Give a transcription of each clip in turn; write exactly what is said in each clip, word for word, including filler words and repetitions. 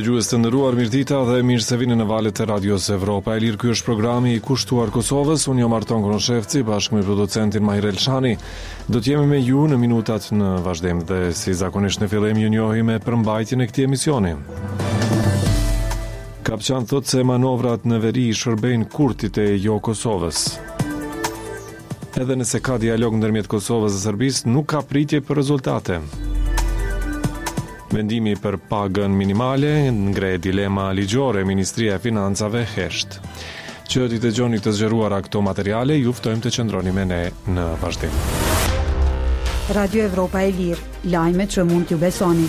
Dëgjues të nderuar, mirëdita dhe mirë se vini në valët e Radios Evropa e Lirë. Ky është programi i kushtuar Kosovës. Unë jam Arton Kronoshevci bashkë me producentin Mahir Elshani. Do të jemi me ju në minutat në vazhdim dhe si zakonisht në fillim ju njohi me përmbajtjen e këtij emisioni. Kapçan thot se manovrat në veri shërbejnë kurtit e jo Kosovës. Edhe nëse ka dialog ndërmjet Kosovës dhe Serbisë, nuk ka pritje për rezultate. Vendimi për pagën minimale ngre dilema ligjore Ministria e Financave hesht. Që t'i dëgjoni të zgjeruara këto materiale, ju ftojmë të qëndroni me ne në vazhdim. Radio Evropa e Lirë, lajme që mund t'ju besoni.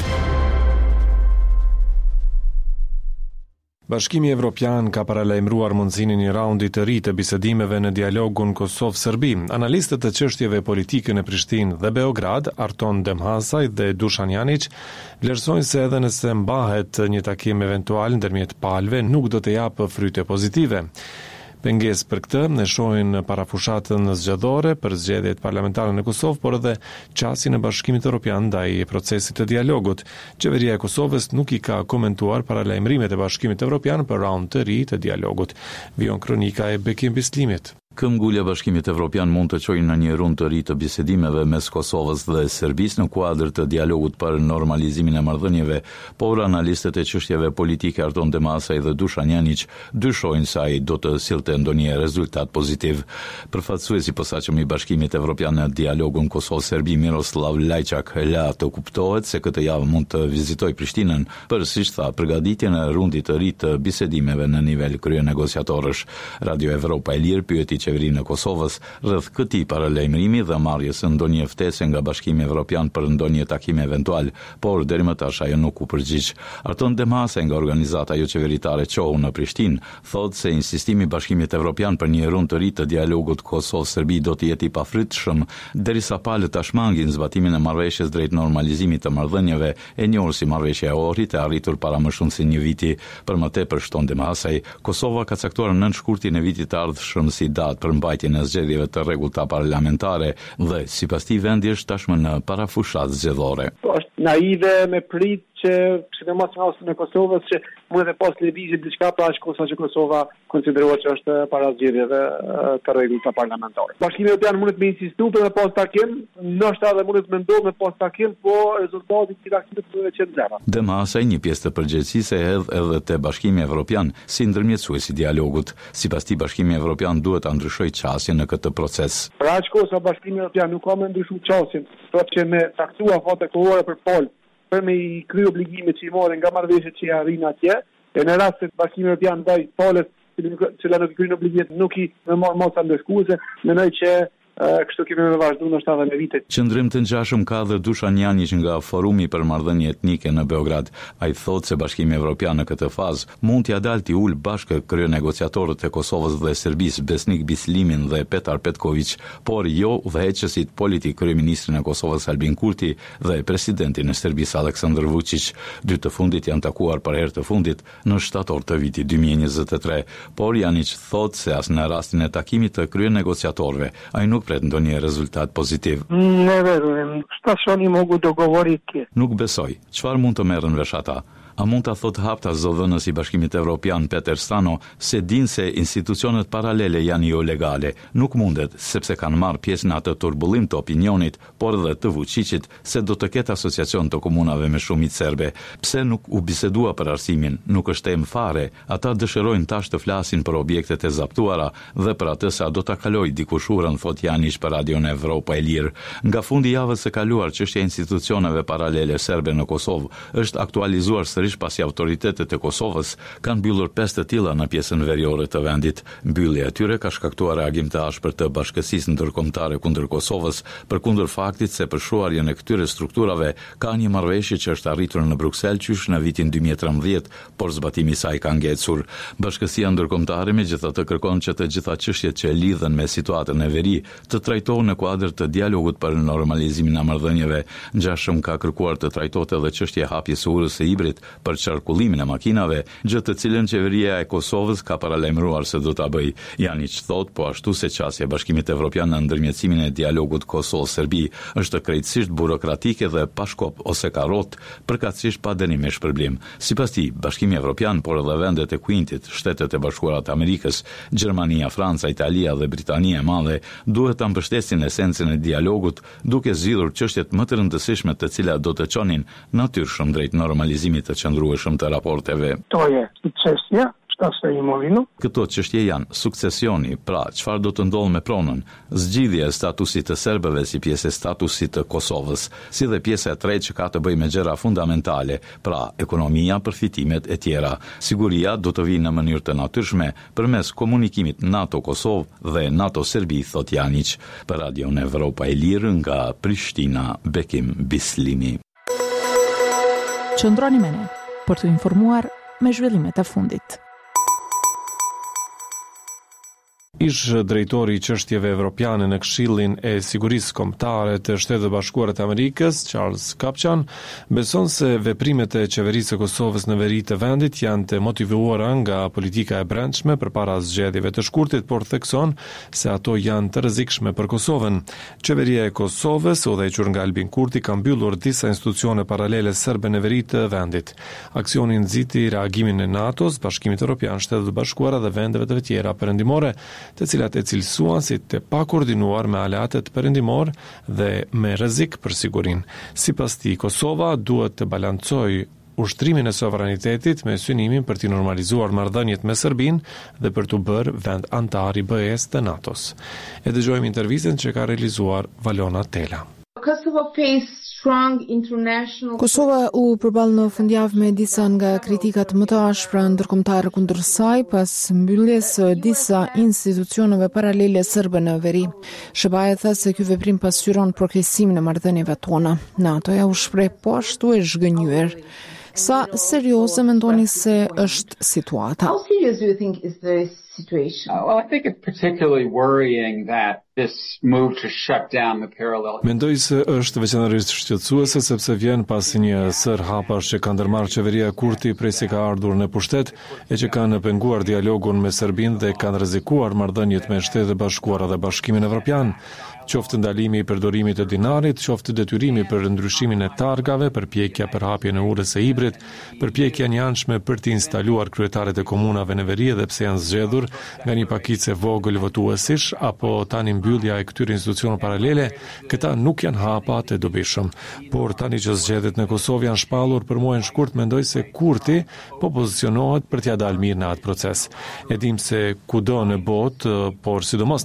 Bashkimi Evropian ka paralajmëruar mundësinë një raundi të ri të bisedimeve në dialogun Kosovë-Serbi. Analistët e çështjeve politike në Prishtinë dhe Beograd, Arton Demhasaj dhe Dušan Janić, vlerësojnë se edhe nëse mbahet një takim eventual ndërmjet palëve, nuk do të japë fryte pozitive. Pengesë për këtë ne shohin parafushatën zgjedhore për zgjedhjet parlamentare në Kosovë, por edhe çastin e Bashkimit Evropian ndaj procesit të dialogut. Qeveria e Kosovës nuk i ka komentuar paralajmërimet e Bashkimit Evropian për raund të ri të dialogut. Vion kronika e Bekim Bislimit. Këmbgulja e Bashkimit Evropian mund të çojë në një rund të ri të bisedimeve mes Kosovës dhe Serbisë në kuadër të dialogut për normalizimin e marrëdhënieve, por analistët e çështjeve politike Arton Demhasaj dhe Dušan Janić dyshojnë se ai do të sillte ndonjë rezultat pozitiv. Përfaqësuesi i posaçëm i Bashkimit Evropian në dialogun Kosovë-Serbi, Miroslav Lajçak, la të kuptohet se këtë javë mund të vizitojë Prishtinën për, siç tha, përgatitjen e rundit të ri të bisedimeve në nivel kryenegociatorësh. Radio Evropa e Lirë pyeti qeverinë e Kosovës rreth këtij paralajmërimi dhe marrjes së ndonjë ftese nga Bashkimi Evropian për ndonjë takim eventual, por deri më tash ajo nuk u përgjigj. Arton Demhasaj nga organizata jo qeveritare Q O U në Prishtinë thotë se insistimi i Bashkimit Evropian për një rund të ri të dialogut Kosovë-Serbi do të jetë i pafrytshëm derisa palët ta shmangin zbatimin e marrëveshjes drejt normalizimit të marrëdhënieve, e njohur si marrëveshja e Ohrit, e arritur para më shumë se një viti. Për më tepër, shton Demhasaj, Kosova ka caktuar nëntë shkurtin e vitit të ardhshëm si datë për mbajtjen e zgjedhjeve të rregullta parlamentare dhe sipas tij vendi është tashmë në parafushatë zgjedhore. Është naive me prit që sidomos në rastin e Kosovës që mund të pas lëvizje diçka pra aq kosa që Kosova konsiderohet që është para zgjedhjeve të rregullta parlamentare. Bashkimi Evropian mund të insistojë për të pas takim, ndoshta edhe mund të mendojë me pas takim, po rezultati i takimit do të qenë zero. Demhasaj një pjesë të përgjegjësisë e hedh edhe te Bashkimi Evropian si ndërmjetësues i dialogut. Sipas tij Bashkimi Evropian duhet ta ndryshojë çastin në këtë proces. Për aq kosa Bashkimi Evropian nuk ka më ndryshuar çastin, thotë që me caktua fate kohore për pol për me i kry obligimet që i morën nga marrëveshjet që i arrin atje, e në rast se Bashkimi Evropian ndaj palës që la nuk i kryen obligimet nuk i më marr mosa ndeshkuese, mendoj që kështu kemi me vazhdu në shtatë me vitet. Qëndrim të ngjashëm ka dhe Dušan Janić nga Forumi për marrëdhënie etnike në Beograd. Ai thotë se Bashkimi Evropian në këtë fazë mund t'ia dalë t'i ul bashkë kryenegociatorët e Kosovës dhe Serbisë Besnik Bislimin dhe Petar Petković, por jo udhëheqësit politik kryeministrin e Kosovës Albin Kurti dhe presidentin e Serbisë Aleksandar Vučić. Dy të fundit janë takuar për herë të fundit në shtator të vitit dy mijë e njëzet e tre, por Janić thotë se as në rastin e takimit të kryenegociatorëve ai nuk pret ndonjë rezultat pozitiv. Ne verujem, šta su oni mogu dogovoriti? Nuk besoj. Çfarë mund të merren vesh ata? A mund ta thot hapta zëdhënës i Bashkimit Evropian Peter Stano se din se institucionet paralele janë jo legale. Nuk mundet, sepse kanë marrë pjesë në atë turbullim të opinionit, por edhe të Vučićit se do të ketë asociacion të komunave me shumicë serbe. Pse nuk u bisedua për arsimin? Nuk është temë fare. Ata dëshirojnë tash të flasin për objektet e zaptuara dhe për atë sa do ta kaloj dikush urën, thot Janić për Radion Evropa e Lirë. Nga fundi i javës së kaluar, çështja e institucioneve paralele serbe në Kosovë është aktualizuar sërish pasi autoritetet e Kosovës kanë mbyllur pesë të tilla në pjesën veriore të vendit. Mbyllja e tyre ka shkaktuar reagim të ashpër të bashkësisë ndërkombëtare kundër Kosovës, përkundër faktit se për shuarjen e këtyre strukturave ka një marrëveshje që është arritur në Bruksel qysh në vitin dy mijë e trembëdhjetë, por zbatimi i saj ka ngecur. Bashkësia ndërkombëtare megjithatë kërkon që të gjitha çështjet që lidhen me situatën e veri të trajtohen në kuadër të dialogut për normalizimin e marrëdhënieve. Ngjashëm ka kërkuar të trajtohet edhe çështja e hapjes së urës së hibrit për qarkullimin e makinave, gjë të cilën qeveria e Kosovës ka paralajmëruar se do ta bëj. Janić thot, po ashtu se qasja e Bashkimit Evropian në ndërmjetësimin e dialogut Kosovë-Serbi është krejtësisht burokratike dhe pa shkop ose karrot, përkatësisht pa dënim me shpërblim. Sipas tij, Bashkimi Evropian, por edhe vendet e Quintit, Shtetet e Bashkuara të Amerikës, Gjermania, Franca, Italia dhe Britania e Madhe duhet ta mbështesin esencën e dialogut, duke zgjidhur çështjet më të rëndësishme të cilat do të çonin natyrshëm drejt normalizimit të qëndrueshëm të raporteve. To je sukcesja, shtasë imovinu. Këto çështje janë suksesioni, pra çfarë do të ndodhë me pronën, zgjidhja e statusit të serbëve si pjesë e statusit të Kosovës, si dhe pjesa e tretë që ka të bëjë me gjëra fundamentale, pra ekonomia, përfitimet e tjera. Siguria do të vijë në mënyrë të natyrshme përmes komunikimit NATO-Kosovë dhe NATO-Serbi, thot Janić. Për Radion Evropa e Lirë nga Prishtina, Bekim Bislimi. Qëndroni me ne për të informuar me zhvillimet e fundit. Ish drejtori i çështjeve evropiane në Këshillin e Sigurisë Kombëtare të Shtetet e Bashkuara të Amerikës, Charles Kupchan, beson se veprimet e qeverisë së Kosovës në veri të vendit janë të motivuara nga politika e brendshme përpara zgjedhjeve të shkurtit, por thekson se ato janë të rrezikshme për Kosovën. Qeveria e Kosovës, udhëhequr nga Albin Kurti, ka mbyllur disa institucione paralele serbe në veri të vendit. Aksioni nxiti reagimin e NATO-s, Bashkimit Evropian, Shtetet e Bashkuara dhe vendeve të tjera perëndimore, të cilat e cilësuan si të pakoordinuar me aleatet perëndimor dhe me rrezik për sigurinë. Sipas tij, Kosova duhet të balancojë ushtrimin e sovranitetit me synimin për të normalizuar marrëdhëniet me Serbinë dhe për të bërë vend antar i B E-s të NATO-s. E dëgjojmë intervistën që ka realizuar Valona Tela. Kosova u përball në fundjavë me disa nga kritikat më të ashpra ndërkombëtare kundër saj pas mbylljes së disa institucioneve paralele serbe në veri. S B A tha se ky veprim pasqyron progresimin e marrëdhënieve tona. NATO-ja u shpreh po ashtu e zhgënjur. Sa serioze mendoni se është situata? How serious do you think is the situation? Uh, well, I think it's particularly worrying that this move to shut down the parallel. Mendoj se është veçanërisht shqetësuese sepse vjen pas një sër hapash që ka ndërmarrë qeveria Kurti prej se ka ardhur në pushtet e që kanë penguar dialogun me Serbinë dhe kanë rrezikuar marrëdhëniet me Shtetet e Bashkuara dhe Bashkimin Evropian. Qoftë ndalimi i përdorimit të dinarit, qoftë detyrimi për ndryshimin e targave, përpjekja për hapjen e urës së hibrit, përpjekja e anjshme për të instaluar kryetaret e komunave në veri edhe pse janë zgjedhur nga një pakicë vogël votuesish apo tani mbyllja e këtyre institucioneve paralele, këta nuk janë hapa të dobishëm. Por tani që zgjedhjet në Kosovë janë shpallur për muajin shkurt, mendoj se Kurti po pozicionohet për t'ia dalë mirë në atë proces. E dim se kudo në botë, por sidomos